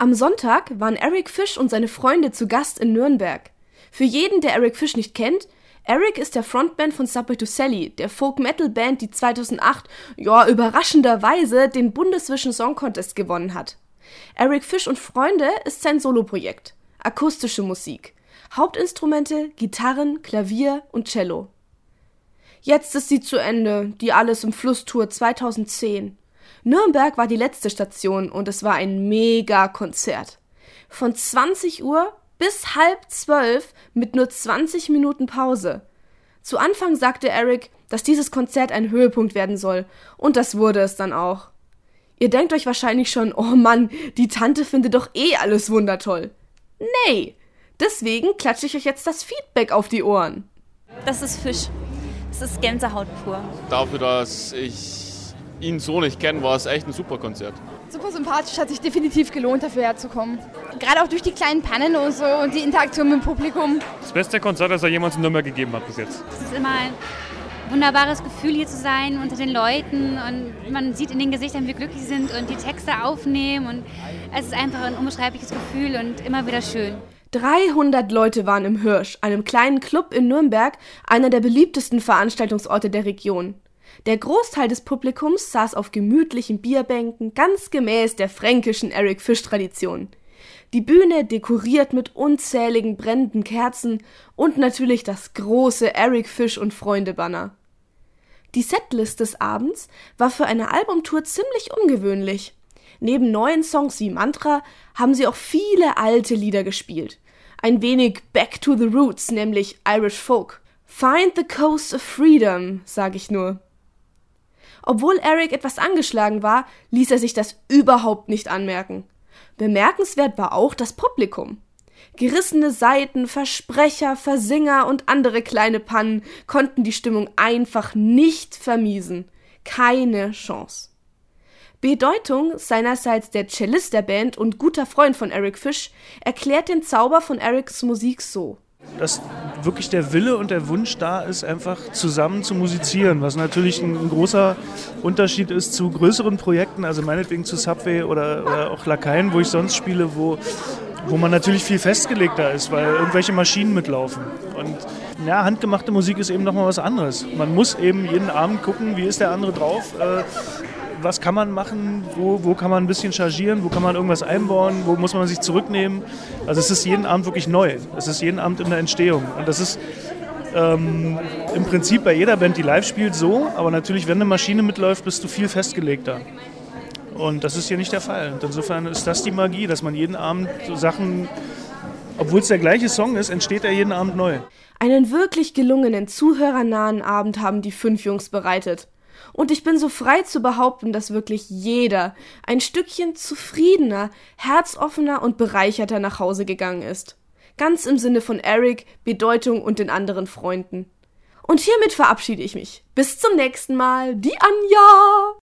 Am Sonntag waren Eric Fish und seine Freunde zu Gast in Nürnberg. Für jeden, der Eric Fish nicht kennt, Eric ist der Frontman von Subway to Sally, der Folk-Metal-Band, die 2008, überraschenderweise, den Bundesvision Song Contest gewonnen hat. Eric Fish und Freunde ist sein Soloprojekt. Akustische Musik. Hauptinstrumente, Gitarren, Klavier und Cello. Jetzt ist sie zu Ende, die Alles im Fluss-Tour 2010. Nürnberg war die letzte Station und es war ein Mega-Konzert. Von 20 Uhr bis 11:30 mit nur 20 Minuten Pause. Zu Anfang sagte Eric, dass dieses Konzert ein Höhepunkt werden soll. Und das wurde es dann auch. Ihr denkt euch wahrscheinlich schon, oh Mann, die Tante findet doch alles wundertoll. Nee, deswegen klatsche ich euch jetzt das Feedback auf die Ohren. Das ist Fish. Das ist Gänsehaut pur. Dafür, dass ich ihn so nicht kenne, war es echt ein super Konzert. Super sympathisch, hat sich definitiv gelohnt, dafür herzukommen. Gerade auch durch die kleinen Pannen und so und die Interaktion mit dem Publikum. Das beste Konzert, das er jemals in Nürnberg gegeben hat bis jetzt. Es ist immer ein wunderbares Gefühl, hier zu sein, unter den Leuten. Und man sieht in den Gesichtern, wie glücklich sie sind und die Texte aufnehmen. Und es ist einfach ein unbeschreibliches Gefühl und immer wieder schön. 300 Leute waren im Hirsch, einem kleinen Club in Nürnberg, einer der beliebtesten Veranstaltungsorte der Region. Der Großteil des Publikums saß auf gemütlichen Bierbänken, ganz gemäß der fränkischen Eric Fish-Tradition. Die Bühne dekoriert mit unzähligen brennenden Kerzen und natürlich das große Eric Fish und Freunde-Banner. Die Setlist des Abends war für eine Albumtour ziemlich ungewöhnlich. Neben neuen Songs wie Mantra haben sie auch viele alte Lieder gespielt. Ein wenig Back to the Roots, nämlich Irish Folk. Find the Coast of Freedom, sag ich nur. Obwohl Eric etwas angeschlagen war, ließ er sich das überhaupt nicht anmerken. Bemerkenswert war auch das Publikum. Gerissene Saiten, Versprecher, Versinger und andere kleine Pannen konnten die Stimmung einfach nicht vermiesen. Keine Chance. Bedeutung, seinerseits der Cellist der Band und guter Freund von Eric Fish, erklärt den Zauber von Erics Musik so. Dass wirklich der Wille und der Wunsch da ist, einfach zusammen zu musizieren, was natürlich ein großer Unterschied ist zu größeren Projekten, also meinetwegen zu Subway oder auch Lakaien, wo ich sonst spiele, wo man natürlich viel festgelegter ist, weil irgendwelche Maschinen mitlaufen. Und ja, handgemachte Musik ist eben nochmal was anderes. Man muss eben jeden Abend gucken, wie ist der andere drauf, was kann man machen, wo kann man ein bisschen chargieren, wo kann man irgendwas einbauen, wo muss man sich zurücknehmen. Also es ist jeden Abend wirklich neu. Es ist jeden Abend in der Entstehung. Und das ist im Prinzip bei jeder Band, die live spielt, so. Aber natürlich, wenn eine Maschine mitläuft, bist du viel festgelegter. Und das ist hier nicht der Fall. Und insofern ist das die Magie, dass man jeden Abend so Sachen, obwohl es der gleiche Song ist, entsteht er jeden Abend neu. Einen wirklich gelungenen, zuhörernahen Abend haben die 5 Jungs bereitet. Und ich bin so frei zu behaupten, dass wirklich jeder ein Stückchen zufriedener, herzoffener und bereicherter nach Hause gegangen ist. Ganz im Sinne von Eric, Bedeutung und den anderen Freunden. Und hiermit verabschiede ich mich. Bis zum nächsten Mal, die Anja!